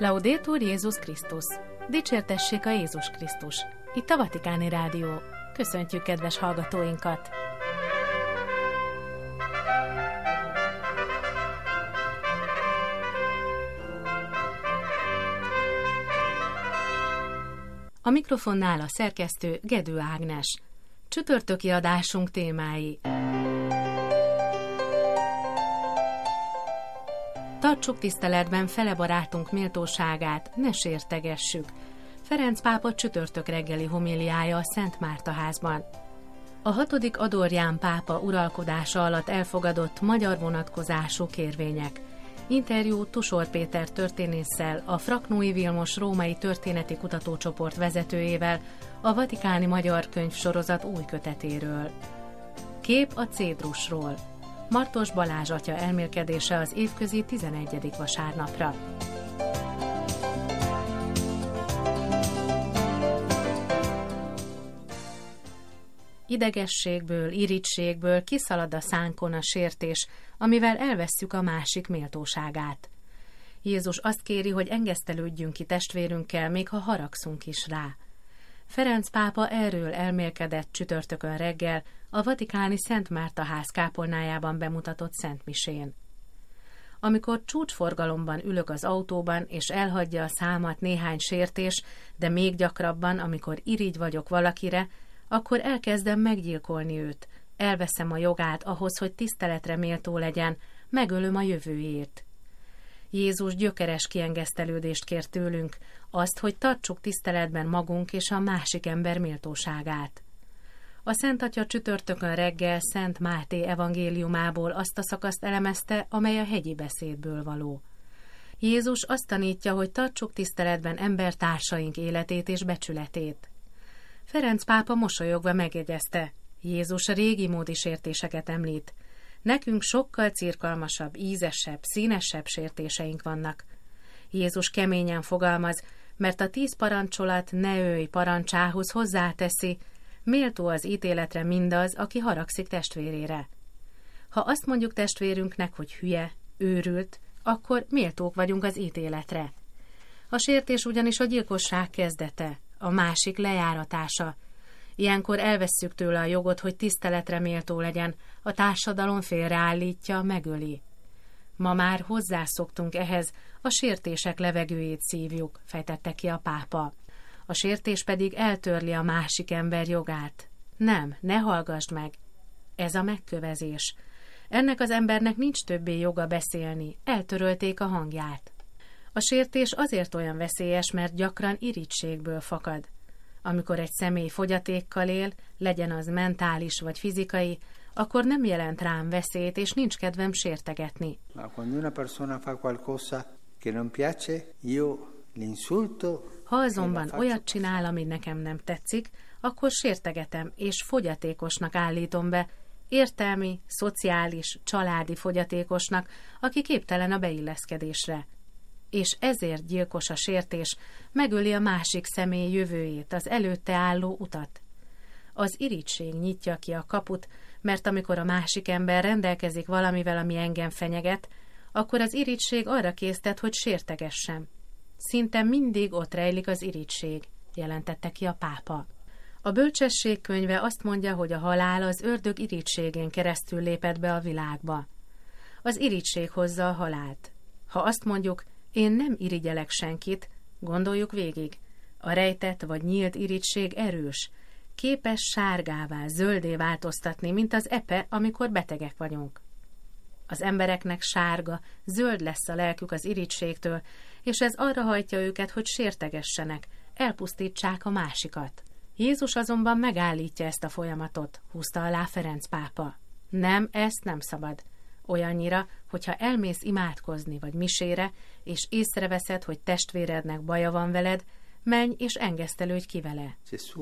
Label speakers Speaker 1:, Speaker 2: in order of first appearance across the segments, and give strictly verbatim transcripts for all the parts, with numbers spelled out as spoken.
Speaker 1: Laudetur Jézus Krisztus! Dicsértessék a Jézus Krisztus! Itt a Vatikáni Rádió. Köszöntjük kedves hallgatóinkat! A mikrofonnál a szerkesztő Gedő Ágnes. Csütörtöki adásunk témái. Tartsuk tiszteletben fele barátunk méltóságát, ne sértegessük. Ferenc pápa csütörtök reggeli homiliája a Szent Márta házban. A hatodik Adorján pápa uralkodása alatt elfogadott magyar vonatkozású kérvények. Interjú Tusor Péter történésszel, a Fraknói Vilmos római történeti kutatócsoport vezetőjével, a Vatikáni Magyar Könyvsorozat új kötetéről. Kép a Cédrusról. Martos Balázs atya elmélkedése az évközi tizenegyedik vasárnapra. Idegességből, irítségből kiszalad a szánkon a sértés, amivel elvesszük a másik méltóságát. Jézus azt kéri, hogy engesztelődjünk ki testvérünkkel, még ha haragszunk is rá. Ferenc pápa erről elmélkedett csütörtökön reggel a vatikáni Szent Márta ház kápolnájában bemutatott szentmisén. Amikor csúcsforgalomban ülök az autóban, és elhagyja a számat néhány sértés, de még gyakrabban, amikor irigy vagyok valakire, akkor elkezdem meggyilkolni őt, elveszem a jogát ahhoz, hogy tiszteletre méltó legyen, megölöm a jövőjét. Jézus gyökeres kiengesztelődést kér tőlünk, azt, hogy tartsuk tiszteletben magunk és a másik ember méltóságát. A Szent Atya csütörtökön reggel Szent Máté evangéliumából azt a szakaszt elemezte, amely a hegyi beszédből való. Jézus azt tanítja, hogy tartsuk tiszteletben embertársaink életét és becsületét. Ferenc pápa mosolyogva megjegyezte, Jézus a régi módi sértéseket említ. Nekünk sokkal cirkalmasabb, ízesebb, színesebb sértéseink vannak. Jézus keményen fogalmaz, mert a tíz parancsolat ne ölj parancsához hozzáteszi, méltó az ítéletre mindaz, aki haragszik testvérére. Ha azt mondjuk testvérünknek, hogy hülye, őrült, akkor méltók vagyunk az ítéletre. A sértés ugyanis a gyilkosság kezdete, a másik lejáratása. Ilyenkor elvesszük tőle a jogot, hogy tiszteletre méltó legyen, a társadalom félreállítja, megöli. Ma már hozzászoktunk ehhez, a sértések levegőjét szívjuk, fejtette ki a pápa. A sértés pedig eltörli a másik ember jogát. Nem, ne hallgasd meg. Ez a megkövezés. Ennek az embernek nincs többé joga beszélni, eltörölték a hangját. A sértés azért olyan veszélyes, mert gyakran irítségből fakad. Amikor egy személy fogyatékkal él, legyen az mentális vagy fizikai, akkor nem jelent rám veszélyt, és nincs kedvem sértegetni. Ha azonban olyat csinál, ami nekem nem tetszik, akkor sértegetem, és fogyatékosnak állítom be, értelmi, szociális, családi fogyatékosnak, aki képtelen a beilleszkedésre. És ezért gyilkos a sértés, megöli a másik személy jövőjét, az előtte álló utat. Az irigység nyitja ki a kaput, mert amikor a másik ember rendelkezik valamivel, ami engem fenyeget, akkor az irigység arra késztet, hogy sértegessem. Szinte mindig ott rejlik az irigység, jelentette ki a pápa. A Bölcsesség könyve azt mondja, hogy a halál az ördög irigységén keresztül lépett be a világba. Az irigység hozza a halált. Ha azt mondjuk, én nem irigyelek senkit, gondoljuk végig. A rejtett vagy nyílt irigység erős, képes sárgává, zöldé változtatni, mint az epe, amikor betegek vagyunk. Az embereknek sárga, zöld lesz a lelkük az irigységtől, és ez arra hajtja őket, hogy sértegessenek, elpusztítsák a másikat. Jézus azonban megállítja ezt a folyamatot, húzta alá Ferenc pápa. Nem, ezt nem szabad. Olyannyira, hogyha elmész imádkozni vagy misére, és észreveszed, hogy testvérednek baja van veled, menj és engesztelődj ki vele.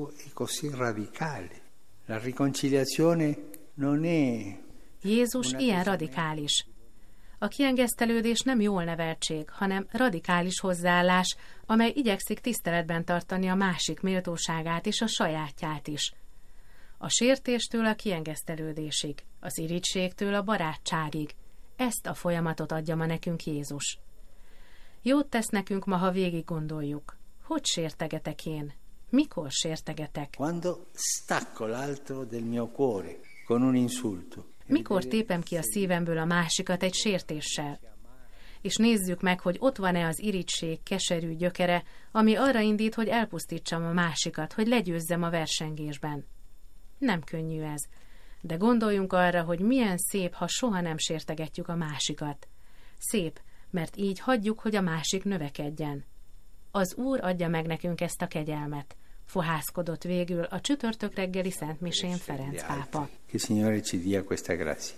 Speaker 1: Jézus ilyen radikális. A kiengesztelődés nem jól neveltség, hanem radikális hozzáállás, amely igyekszik tiszteletben tartani a másik méltóságát és a sajátját is. A sértéstől a kiengesztelődésig, az irigységtől a barátságig. Ezt a folyamatot adja ma nekünk Jézus. Jót tesz nekünk ma, ha végig gondoljuk. Hogy sértegetek én? Mikor sértegetek?
Speaker 2: Quando stacco l'altro del mio cuore con un insulto.
Speaker 1: Mikor tépem ki a szívemből a másikat egy sértéssel? És nézzük meg, hogy ott van-e az irigység keserű gyökere, ami arra indít, hogy elpusztítsam a másikat, hogy legyőzzem a versengésben. Nem könnyű ez, de gondoljunk arra, hogy milyen szép, ha soha nem sértegetjük a másikat. Szép, mert így hagyjuk, hogy a másik növekedjen. Az Úr adja meg nekünk ezt a kegyelmet, fohászkodott végül a csütörtök reggeli szentmisén Ferenc pápa.
Speaker 2: Che Signore ci dia questa grazia.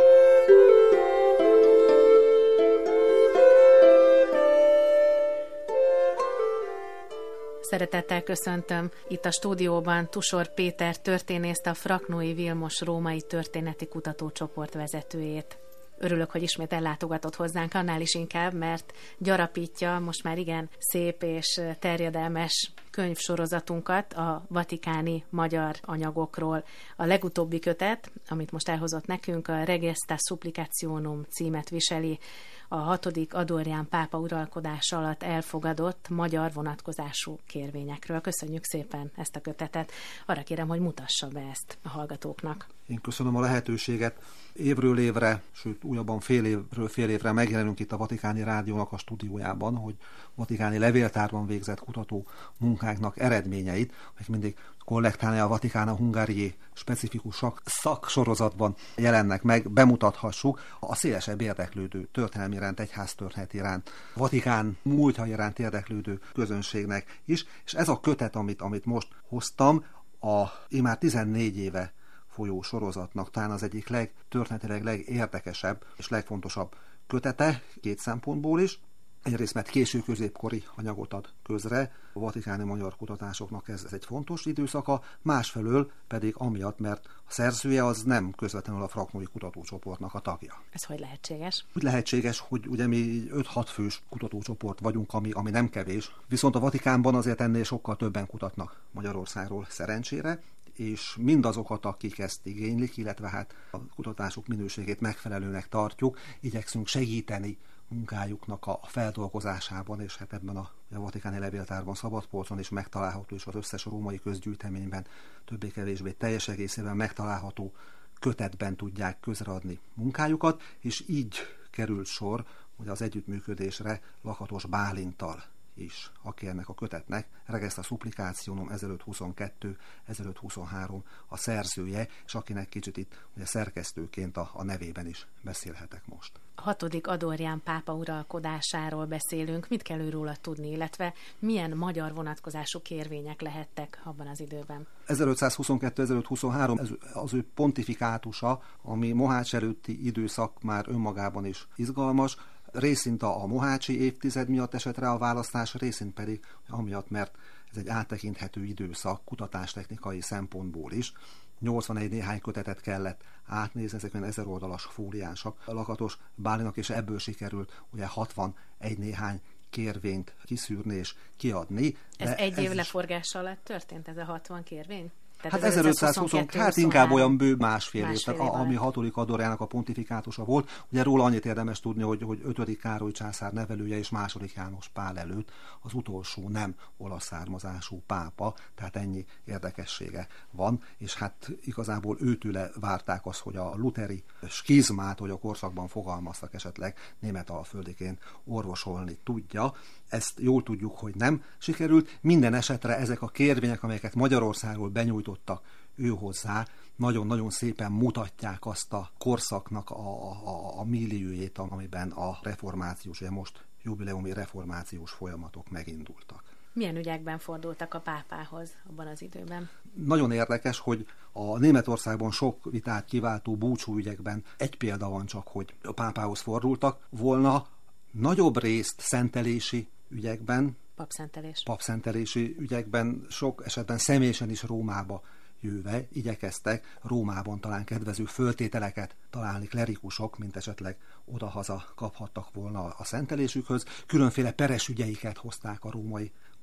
Speaker 1: Szeretettel köszöntöm itt a stúdióban Tusor Péter történészt, a Fraknói Vilmos Római Történeti Kutatócsoport vezetőjét. Örülök, hogy ismét ellátogatott hozzánk, annál is inkább, mert gyarapítja most már igen szép és terjedelmes könyvsorozatunkat a vatikáni magyar anyagokról. A legutóbbi kötet, amit most elhozott nekünk, a Regesta Supplicationum címet viseli, a hatodik Adorján pápa uralkodása alatt elfogadott magyar vonatkozású kérvényekről. Köszönjük szépen ezt a kötetet. Arra kérem, hogy mutassa be ezt a hallgatóknak.
Speaker 3: Én köszönöm a lehetőséget. Évről évre, sőt újabban fél évről fél évre megjelenünk itt a Vatikáni Rádiónak a stúdiójában, hogy vatikáni levéltárban végzett kutató munkáknak eredményeit, amik mindig kollektálni a Vatikána Hungarié specifikus szaksorozatban jelennek meg, bemutathassuk a szélesebb érdeklődő történelmi iránt, egyháztörténet iránt, Vatikán múltja iránt érdeklődő közönségnek is, és ez a kötet, amit, amit most hoztam, a immár tizennégy éve folyó sorozatnak talán az egyik legtörténetileg legérdekesebb és legfontosabb kötete, két szempontból is. Egyrészt, mert késő középkori anyagot ad közre, a vatikáni magyar kutatásoknak ez, ez egy fontos időszaka, másfelől pedig amiatt, mert a szerzője az nem közvetlenül a Fraknói Kutatócsoportnak a tagja.
Speaker 1: Ez hogy lehetséges?
Speaker 3: Úgy lehetséges, hogy ugye mi öt-hat fős kutatócsoport vagyunk, ami, ami nem kevés, viszont a Vatikánban azért ennél sokkal többen kutatnak Magyarországról szerencsére, és mindazokat, akik ezt igénylik, illetve hát a kutatásuk minőségét megfelelőnek tartjuk, igyekszünk segíteni munkájuknak a feldolgozásában, és hát ebben a, a Vatikáni Levéltárban, Szabadpolcon is megtalálható, és az összes római közgyűjteményben többé-kevésbé teljes egészében megtalálható kötetben tudják közreadni munkájukat, és így került sor hogy az együttműködésre Lakatos Bálinttal is, aki ennek a kötetnek Regesta Supplicationum ezerötszázhuszonkettő ezerötszázhuszonhárom a szerzője, és akinek kicsit itt ugye szerkesztőként a, a nevében is beszélhetek most.
Speaker 1: A hatodik Adorján pápa uralkodásáról beszélünk. Mit kell őróla tudni, illetve milyen magyar vonatkozású kérvények lehettek abban az időben?
Speaker 3: ezerötszázhuszonkettő ezerötszázhuszonhárom ez az ő pontifikátusa, ami Mohács előtti időszak már önmagában is izgalmas. Részint a mohácsi évtized miatt esett rá a választás, részint pedig amiatt, mert ez egy áttekinthető időszak kutatástechnikai szempontból is. nyolcvanegy néhány kötetet kellett átnézni, ezek olyan ezer oldalas fóliánsak Lakatos Bálinak, és ebből sikerült ugye hatvanegy néhány kérvényt kiszűrni és kiadni.
Speaker 1: Ez egy év leforgása alatt történt, ez a hatvan kérvény?
Speaker 3: Tehát hát ezerötszázhuszonkettő, hát inkább olyan bő másfél, másfél év, tehát ami hatodik Adorjának a pontifikátusa volt. Ugye róla annyit érdemes tudni, hogy, hogy ötödik Károly császár nevelője és második János Pál előtt az utolsó nem olasz származású pápa, tehát ennyi érdekessége van, és hát igazából őtőle várták azt, hogy a luteri skizmát, hogy a korszakban fogalmaztak esetleg Németalföldiként orvosolni tudja. Ezt jól tudjuk, hogy nem sikerült. Minden esetre ezek a kérvények, amelyeket Magyarországról benyújtottak ő hozzá, nagyon-nagyon szépen mutatják azt a korszaknak a, a, a milliójét, amiben a reformációs, ugye most jubileumi reformációs folyamatok megindultak.
Speaker 1: Milyen ügyekben fordultak a pápához abban az időben?
Speaker 3: Nagyon érdekes, hogy a Németországban sok vitát kiváltó búcsúügyekben egy példa van csak, hogy a pápához fordultak volna, nagyobb részt szentelési ügyekben,
Speaker 1: papszentelés.
Speaker 3: papszentelési ügyekben, sok esetben személyesen is Rómába jöve igyekeztek Rómában talán kedvező föltételeket találni klerikusok, mint esetleg odahaza kaphattak volna a szentelésükhöz. Különféle peres ügyeiket hozták a római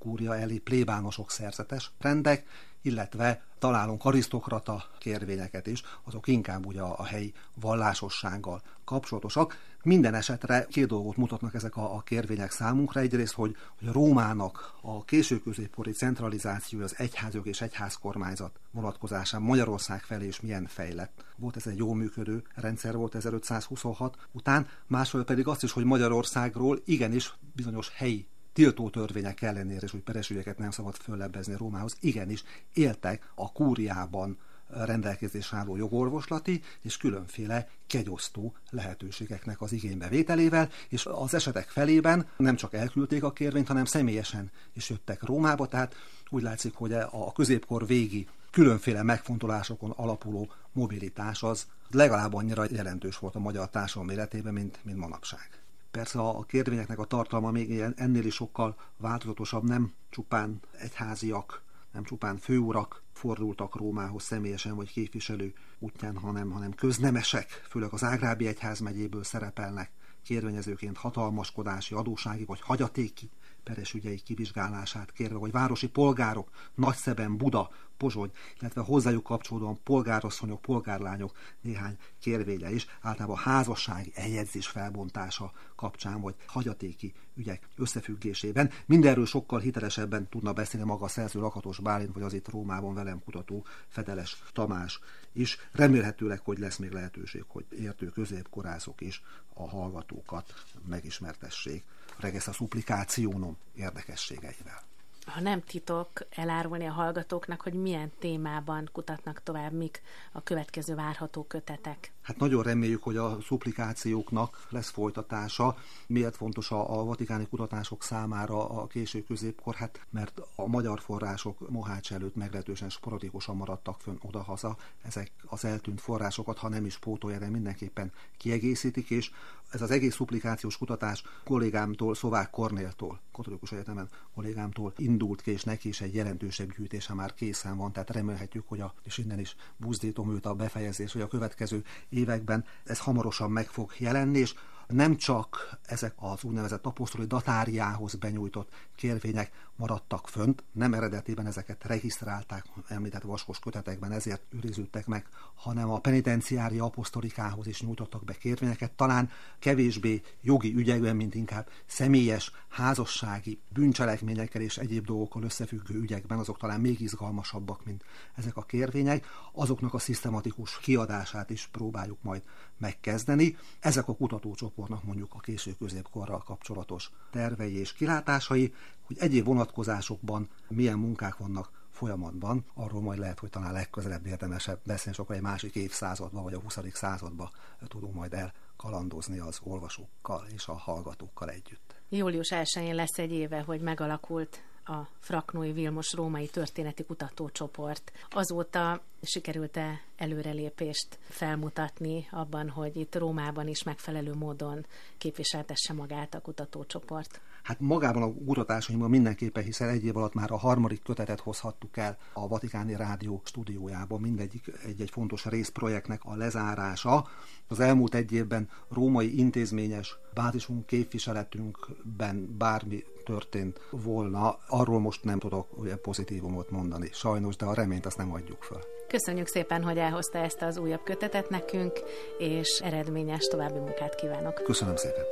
Speaker 3: kúria elé plébánosok szerzetes rendek, illetve találunk arisztokrata kérvényeket is, azok inkább ugye a helyi vallásossággal kapcsolatosak. Minden esetre két dolgot mutatnak ezek a, a kérvények számunkra. Egyrészt, hogy, hogy Rómának a késő középkori centralizációja az egyházjog és egyházkormányzat vonatkozásán Magyarország felé is milyen fejlett volt. Ez egy jól működő rendszer volt ezerötszázhuszonhat után. Másról pedig azt is, hogy Magyarországról igenis bizonyos helyi tiltó törvények ellenére, és hogy peres ügyeket nem szabad föllebbezni Rómához, igenis éltek a kúriában rendelkezésre álló jogorvoslati és különféle kegyosztó lehetőségeknek az igénybevételével, és az esetek felében nem csak elküldték a kérvényt, hanem személyesen is jöttek Rómába, tehát úgy látszik, hogy a középkor végi különféle megfontolásokon alapuló mobilitás az legalább annyira jelentős volt a magyar társadalom életében, mint, mint manapság. Persze a kérvényeknek a tartalma még ennél is sokkal változatosabb, nem csupán egyháziak, nem csupán főurak fordultak Rómához személyesen vagy képviselő útján, hanem, hanem köznemesek, főleg az Ágrábi egyházmegyéből szerepelnek kérvényezőként hatalmaskodási, adósági vagy hagyatéki peres ügyei kivizsgálását kérve, vagy városi polgárok, Nagyszeben, Buda, Pozsony, illetve hozzájuk kapcsolódóan polgárasszonyok, polgárlányok néhány kérvénye is, általában házassági eljegyzés felbontása kapcsán, vagy hagyatéki ügyek összefüggésében. Mindenről sokkal hitelesebben tudna beszélni maga a szerző Lakatos Bálint, vagy az itt Rómában velem kutató Fedeles Tamás is. Remélhetőleg, hogy lesz még lehetőség, hogy értő középkorászok is a hallgatókat megismertessék Regesz a Supplicationum érdekességeivel.
Speaker 1: Ha nem titok elárulni a hallgatóknak, hogy milyen témában kutatnak tovább, mik a következő várható kötetek?
Speaker 3: Hát nagyon reméljük, hogy a szupplikációknak lesz folytatása. Miért fontos a, a vatikáni kutatások számára a késő középkor? Hát mert a magyar források Mohács előtt meglehetősen sporadikusan maradtak fönn odahaza. Ezek az eltűnt forrásokat, ha nem is pótolja, de mindenképpen kiegészítik, és ez az egész szupplikációs kutatás kollégámtól, Szovák Kornéltól, katolikus egyetemen kollégámtól indult ki, és neki is egy jelentősebb gyűjtése már készen van, tehát remélhetjük, hogy a, és innen is buzdítom őt a befejezés, hogy a következő években ez hamarosan meg fog jelenni, és nem csak ezek az úgynevezett apostoli datáriához benyújtott kérvények maradtak fönt, nem eredetében ezeket regisztrálták említett vaskos kötetekben, ezért őriződtek meg, hanem a penitenciária apostolikához is nyújtottak be kérvényeket, talán kevésbé jogi ügyekben, mint inkább személyes, házassági, bűncselekményekkel és egyéb dolgokkal összefüggő ügyekben, azok talán még izgalmasabbak, mint ezek a kérvények, azoknak a szisztematikus kiadását is próbáljuk majd megkezdeni. Ezek a kutatócsoportnak mondjuk a késő középkorral kapcsolatos tervei és kilátásai, hogy egyéb vonatkozásokban milyen munkák vannak folyamatban, arról majd lehet, hogy talán legközelebb érdemesebb beszélni, és akkor egy másik évszázadba, vagy a huszadik századba tudunk majd elkalandozni az olvasókkal és a hallgatókkal együtt.
Speaker 1: július elsején lesz egy éve, hogy megalakult a Fraknói Vilmos Római Történeti Kutatócsoport. Azóta sikerült-e előrelépést felmutatni abban, hogy itt Rómában is megfelelő módon képviseltesse magát a kutatócsoport?
Speaker 3: Hát magában a kutatásainkban mindenképpen, hiszen egy év alatt már a harmadik kötetet hozhattuk el a Vatikáni Rádió stúdiójában, mindegyik egy-egy fontos részprojektnek a lezárása. Az elmúlt egy évben római intézményes bázisunk képviseletünkben bármi történt volna, arról most nem tudok ugye pozitívumot mondani, sajnos, de a reményt azt nem adjuk föl.
Speaker 1: Köszönjük szépen, hogy elhozta ezt az újabb kötetet nekünk, és eredményes további munkát kívánok.
Speaker 3: Köszönöm szépen.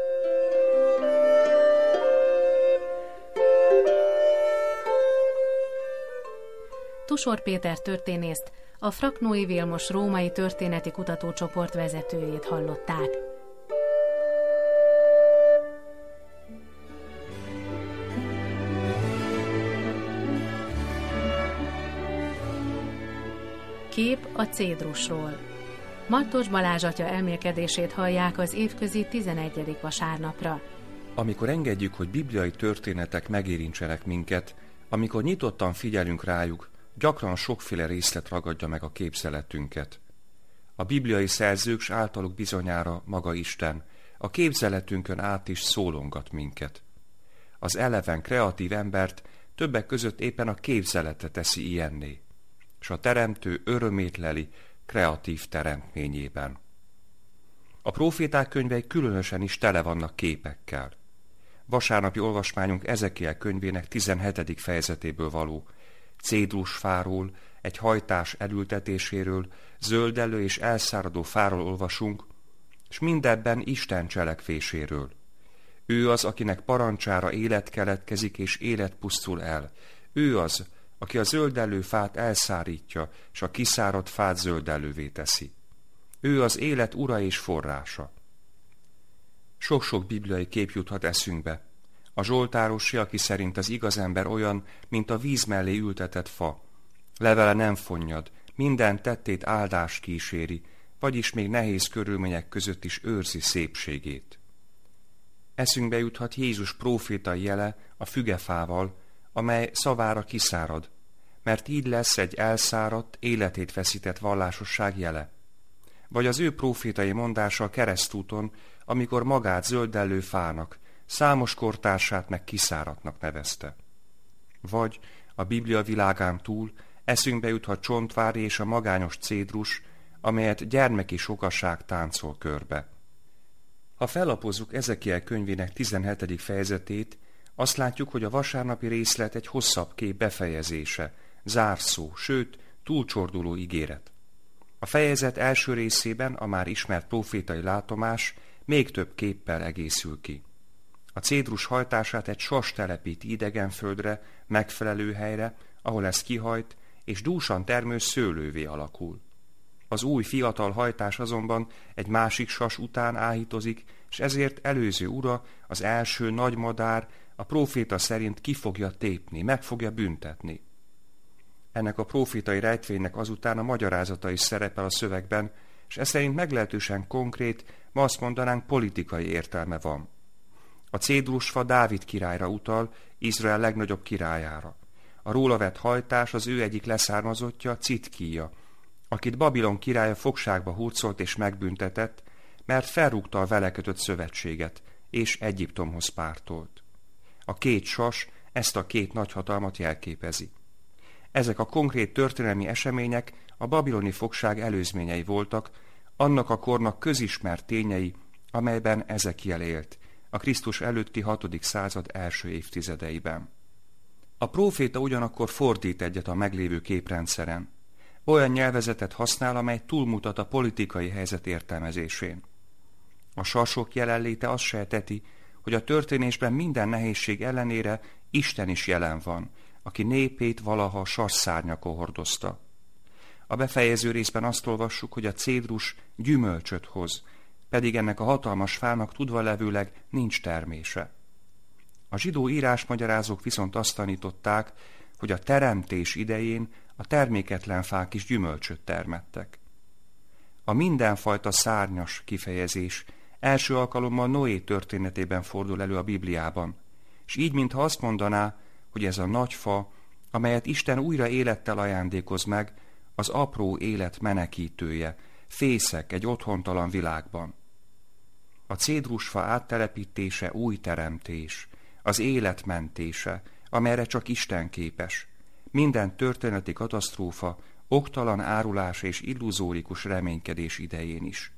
Speaker 1: Tusor Péter történészt, a Fraknói Vilmos Római Történeti Kutatócsoport vezetőjét hallották. Kép a Cédrusról. Mattos Balázs atya elmélkedését hallják az évközi tizenegyedik vasárnapra.
Speaker 4: Amikor engedjük, hogy bibliai történetek megérintsenek minket, amikor nyitottan figyelünk rájuk, gyakran sokféle részlet ragadja meg a képzeletünket. A bibliai szerzők s általuk bizonyára maga Isten a képzeletünkön át is szólongat minket. Az eleven kreatív embert többek között éppen a képzelete teszi ilyenné, s a teremtő örömét leli kreatív teremtményében. A próféták könyvei különösen is tele vannak képekkel. Vasárnapi olvasmányunk Ezekiel könyvének tizenhetedik fejezetéből való. Cédrusfáról, egy hajtás elültetéséről, zöldellő és elszáradó fáról olvasunk, és mindebben Isten cselekvéséről. Ő az, akinek parancsára élet keletkezik és élet pusztul el. Ő az, aki a zöldellő fát elszárítja, és a kiszáradt fát zöldellővé teszi. Ő az élet ura és forrása. Sok-sok bibliai kép juthat eszünkbe. A zsoltárosi, aki szerint az igaz ember olyan, mint a víz mellé ültetett fa. Levele nem fonnyad, minden tettét áldás kíséri, vagyis még nehéz körülmények között is őrzi szépségét. Eszünkbe juthat Jézus prófétai jele a fügefával, amely szavára kiszárad, mert így lesz egy elszáradt, életét veszített vallásosság jele. Vagy az ő prófétai mondása a keresztúton, amikor magát zöldellő fának, számos kortársát meg kiszáradtnak nevezte. Vagy a Biblia világán túl eszünkbe juthat Csontvári és a magányos cédrus, amelyet gyermeki sokaság táncol körbe. Ha fellapozzuk Ezekiel könyvének tizenhetedik fejezetét, azt látjuk, hogy a vasárnapi részlet egy hosszabb kép befejezése, zárszó, sőt, túlcsorduló ígéret. A fejezet első részében a már ismert profétai látomás még több képpel egészül ki. A cédrus hajtását egy sas telepíti idegen földre, megfelelő helyre, ahol ez kihajt, és dúsan termő szőlővé alakul. Az új fiatal hajtás azonban egy másik sas után áhítozik, és ezért előző ura, az első nagy madár, a próféta szerint ki fogja tépni, meg fogja büntetni. Ennek a prófétai rejtvénynek azután a magyarázata is szerepel a szövegben, és ez szerint meglehetősen konkrét, ma azt mondanánk politikai értelme van. A cédrusfa Dávid királyra utal, Izrael legnagyobb királyára. A róla vett hajtás az ő egyik leszármazottja, Citkíja, akit Babilon királya fogságba hurcolt és megbüntetett, mert felrúgta a vele kötött szövetséget, és Egyiptomhoz pártolt. A két sas ezt a két nagyhatalmat jelképezi. Ezek a konkrét történelmi események a babiloni fogság előzményei voltak, annak a kornak közismert tényei, amelyben Ezekiel élt, a Krisztus előtti hatodik század első évtizedeiben. A próféta ugyanakkor fordít egyet a meglévő képrendszeren. Olyan nyelvezetet használ, amely túlmutat a politikai helyzet értelmezésén. A sasok jelenléte azt sejteti, hogy a történésben minden nehézség ellenére Isten is jelen van, aki népét valaha sasszárnyakon hordozta. A befejező részben azt olvassuk, hogy a cédrus gyümölcsöt hoz, pedig ennek a hatalmas fának tudva levőleg nincs termése. A zsidó írásmagyarázók viszont azt tanították, hogy a teremtés idején a terméketlen fák is gyümölcsöt termettek. A mindenfajta szárnyas kifejezés első alkalommal Noé történetében fordul elő a Bibliában, és így mintha azt mondaná, hogy ez a nagy fa, amelyet Isten újra élettel ajándékoz meg, az apró élet menekítője, fészek egy otthontalan világban. A cédrusfa áttelepítése új teremtés, az élet mentése, amelyre csak Isten képes. Minden történeti katasztrófa, oktalan árulás és illuzórikus reménykedés idején is.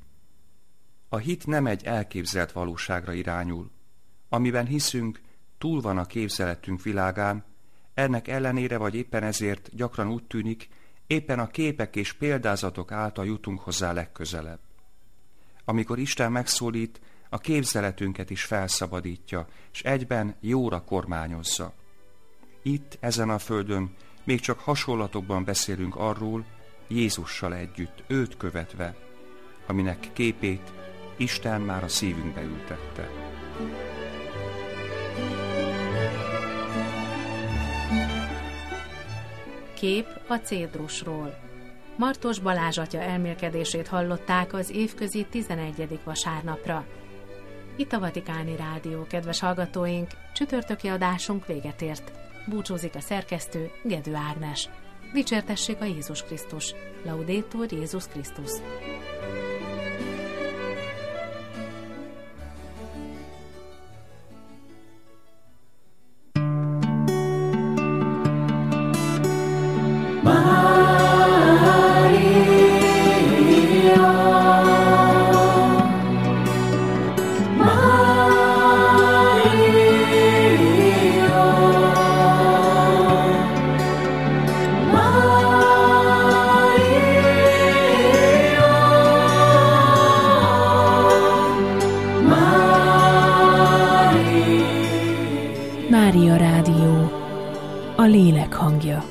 Speaker 4: A hit nem egy elképzelt valóságra irányul. Amiben hiszünk, túl van a képzeletünk világán, ennek ellenére vagy éppen ezért gyakran úgy tűnik, éppen a képek és példázatok által jutunk hozzá legközelebb. Amikor Isten megszólít, a képzeletünket is felszabadítja, és egyben jóra kormányozza. Itt, ezen a földön még csak hasonlatokban beszélünk arról, Jézussal együtt, őt követve, aminek képét Isten már a szívünkbe ültette.
Speaker 1: Kép a cédrusról. Martos Balázs atya elmélkedését hallották az évközi tizenegyedik vasárnapra. Itt a Vatikáni Rádió, kedves hallgatóink, csütörtöki adásunk véget ért. Búcsúzik a szerkesztő, Gedő Ágnes. Dicsértessék a Jézus Krisztus. Laudetur Jézus Krisztus.
Speaker 5: Maria, Maria. Mária Rádió, a lélek hangja.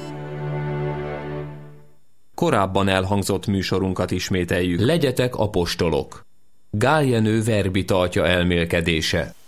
Speaker 6: Korábban elhangzott műsorunkat ismételjük. Legyetek apostolok. Gál Jenő verbi tartja elmélkedése.